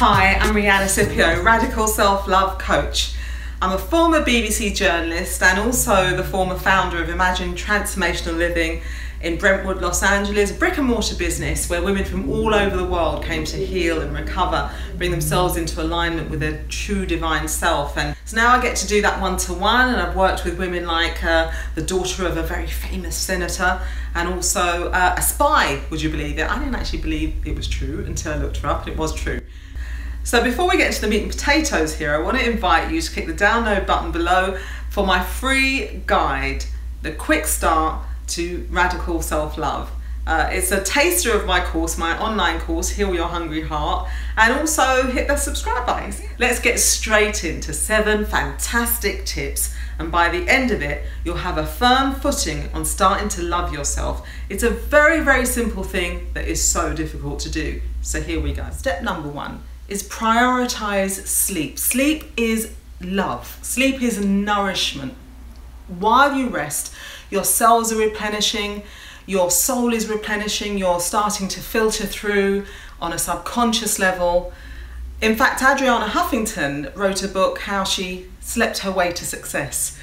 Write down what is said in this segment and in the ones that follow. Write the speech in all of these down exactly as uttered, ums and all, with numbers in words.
Hi, I'm Rihanna Scipio, Radical Self-Love Coach. I'm a former B B C journalist and also the former founder of Imagine Transformational Living in Brentwood, Los Angeles, a brick and mortar business where women from all over the world came to heal and recover, bring themselves into alignment with their true divine self. And so now I get to do that one-to-one, and I've worked with women like uh, the daughter of a very famous senator and also uh, a spy, would you believe it? I didn't actually believe it was true until I looked her up, and it was true. So before we get into the meat and potatoes here, I want to invite you to click the download button below for my free guide, The Quick Start to Radical Self-Love. Uh, it's a taster of my course, my online course, Heal Your Hungry Heart, and also hit the subscribe button. Let's get straight into seven fantastic tips, and by the end of it, you'll have a firm footing on starting to love yourself. It's a very, very simple thing that is so difficult to do. So here we go. Step number one is prioritize sleep. Sleep is love. Sleep is nourishment. While you rest, your cells are replenishing, your soul is replenishing, you're starting to filter through on a subconscious level. In fact, Adriana Huffington wrote a book, How She Slept Her Way to Success.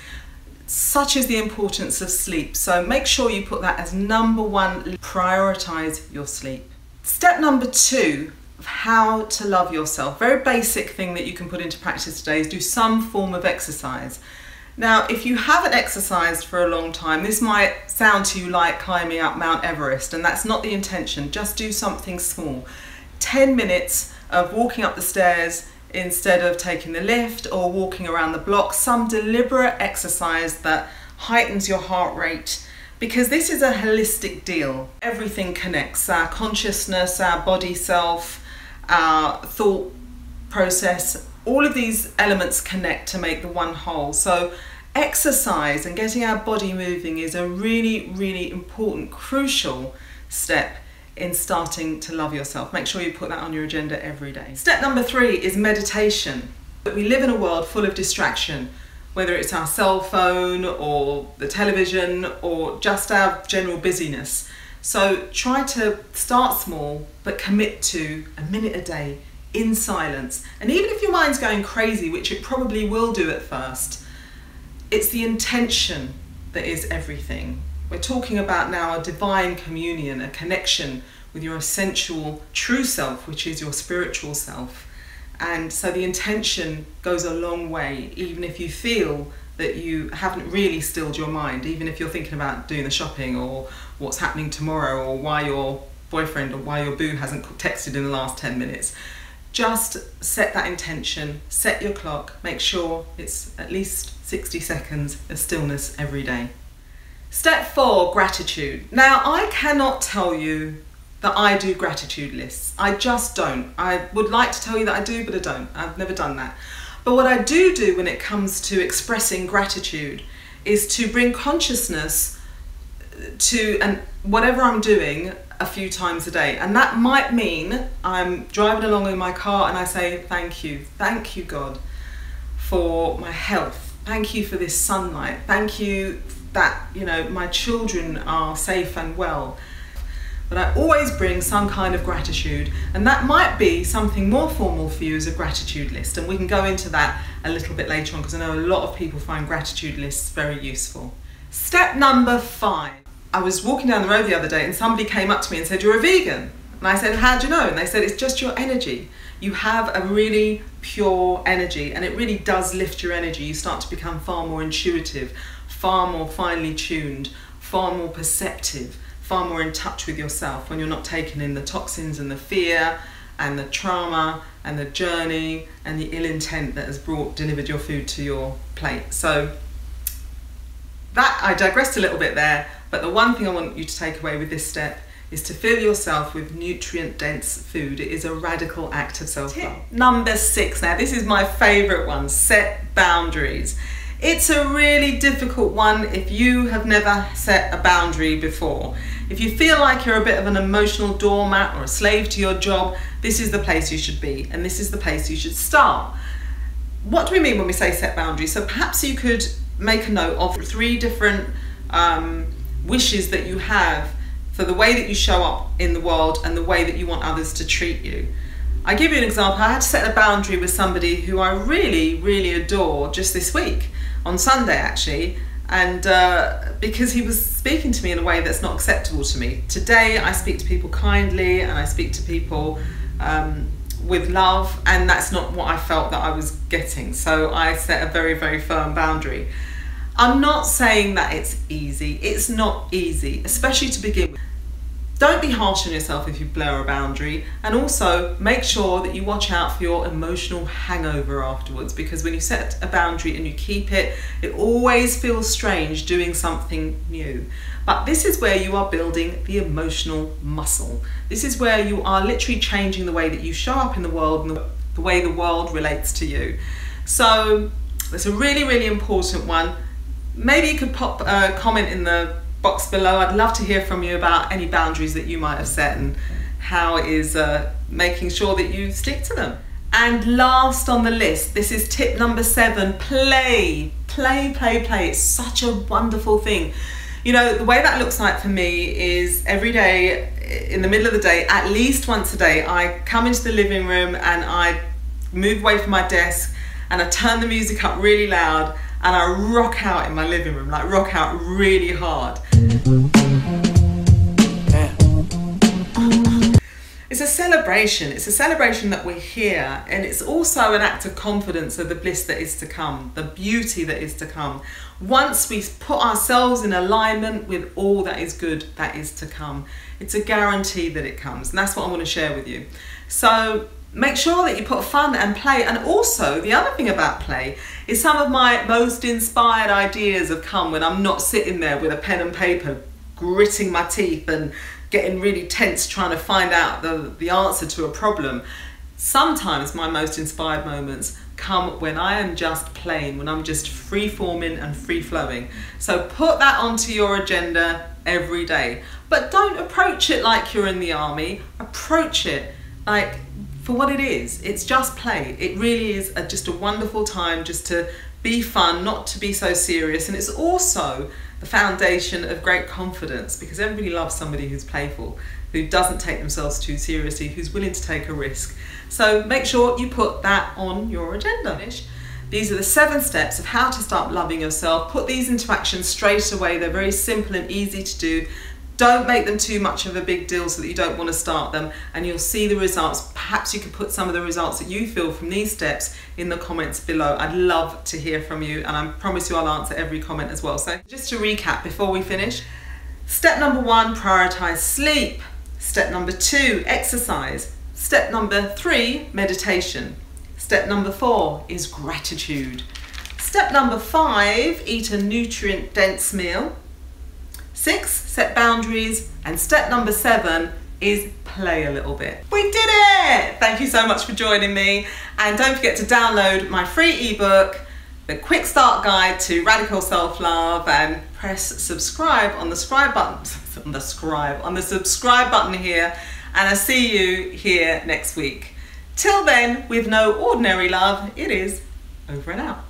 Such is the importance of sleep. So make sure you put that as number one, prioritize your sleep. Step number two of how to love yourself. Very basic thing that you can put into practice today is do some form of exercise. Now, if you haven't exercised for a long time, this might sound to you like climbing up Mount Everest, and that's not the intention. Just do something small. ten minutes of walking up the stairs instead of taking the lift, or walking around the block, some deliberate exercise that heightens your heart rate, because this is a holistic deal. Everything connects, our consciousness, our body self, our thought process. All of these elements connect to make the one whole. So exercise and getting our body moving is a really, really important, crucial step in starting to love yourself. Make sure you put that on your agenda every day. Step number three is meditation. We live in a world full of distraction, whether it's our cell phone or the television or just our general busyness. So try to start small, but commit to a minute a day in silence. And even if your mind's going crazy, which it probably will do at first, it's the intention that is everything. We're talking about now a divine communion, a connection with your essential true self, which is your spiritual self. And so the intention goes a long way, even if you feel that you haven't really stilled your mind, even if you're thinking about doing the shopping or what's happening tomorrow or why your boyfriend or why your boo hasn't texted in the last ten minutes. Just set that intention, set your clock, make sure it's at least sixty seconds of stillness every day. Step four, gratitude. Now, I cannot tell you that I do gratitude lists. I just don't. I would like to tell you that I do, but I don't. I've never done that. But what I do do when it comes to expressing gratitude is to bring consciousness to and whatever I'm doing a few times a day. And that might mean I'm driving along in my car and I say, thank you, thank you God for my health. Thank you for this sunlight. Thank you that, you know, my children are safe and well. But I always bring some kind of gratitude, and that might be something more formal for you as a gratitude list, and we can go into that a little bit later on because I know a lot of people find gratitude lists very useful. Step number five. I was walking down the road the other day and somebody came up to me and said, you're a vegan. And I said, how do you know? And they said, it's just your energy. You have a really pure energy, and it really does lift your energy. You start to become far more intuitive, far more finely tuned, far more perceptive, far more in touch with yourself when you're not taking in the toxins and the fear and the trauma and the journey and the ill intent that has brought delivered your food to your plate. So that, I digressed a little bit there, but the one thing I want you to take away with this step is to fill yourself with nutrient dense food. It is a radical act of self-love. Tip number six, now this is my favorite one, set boundaries. It's a really difficult one if you have never set a boundary before. If you feel like you're a bit of an emotional doormat or a slave to your job, this is the place you should be, and this is the place you should start. What do we mean when we say set boundaries? So perhaps you could make a note of three different um, wishes that you have for the way that you show up in the world and the way that you want others to treat you. I give you an example. I had to set a boundary with somebody who I really, really adore just this week, on Sunday actually, and uh, because he was speaking to me in a way that's not acceptable to me. Today I speak to people kindly and I speak to people um, with love, and that's not what I felt that I was getting. So I set a very, very firm boundary. I'm not saying that it's easy. It's not easy, especially to begin with. Don't be harsh on yourself if you blur a boundary, and also make sure that you watch out for your emotional hangover afterwards, because when you set a boundary and you keep it, it always feels strange doing something new. But this is where you are building the emotional muscle. This is where you are literally changing the way that you show up in the world and the, the way the world relates to you. So it's a really, really important one. Maybe you could pop a comment in the box below. I'd love to hear from you about any boundaries that you might have set and how it is uh, making sure that you stick to them. And last on the list, this is tip number seven, play. Play, play, play. It's such a wonderful thing. You know, the way that looks like for me is every day, in the middle of the day, at least once a day, I come into the living room and I move away from my desk and I turn the music up really loud and I rock out in my living room, like rock out really hard. It's a celebration. It's a celebration that we're here, and it's also an act of confidence of the bliss that is to come, the beauty that is to come. Once we put ourselves in alignment with all that is good that is to come, it's a guarantee that it comes, and that's what I want to share with you. So make sure that you put fun and play, and also the other thing about play is some of my most inspired ideas have come when I'm not sitting there with a pen and paper gritting my teeth and getting really tense trying to find out the, the answer to a problem. Sometimes my most inspired moments come when I am just playing, when I'm just free forming and free flowing. So put that onto your agenda every day, but don't approach it like you're in the army. Approach it like for what it is. It's just play. It really is a, just a wonderful time just to be fun, not to be so serious. And it's also the foundation of great confidence, because everybody loves somebody who's playful, who doesn't take themselves too seriously, who's willing to take a risk. So make sure you put that on your agenda. These are the seven steps of how to start loving yourself. Put these into action straight away. They're very simple and easy to do. Don't make them too much of a big deal so that you don't want to start them, and you'll see the results. Perhaps you could put some of the results that you feel from these steps in the comments below. I'd love to hear from you, and I promise you I'll answer every comment as well. So just to recap before we finish, step number one, prioritize sleep. Step number two, exercise. Step number three, meditation. Step number four is gratitude. Step number five, eat a nutrient-dense meal. Six, set boundaries. And step number seven is play a little bit. We did it! Thank you so much for joining me. And don't forget to download my free ebook, The Quick Start Guide to Radical Self-Love, and press subscribe on the subscribe button, on the scribe, on the subscribe button here. And I'll see you here next week. Till then, with no ordinary love, it is over and out.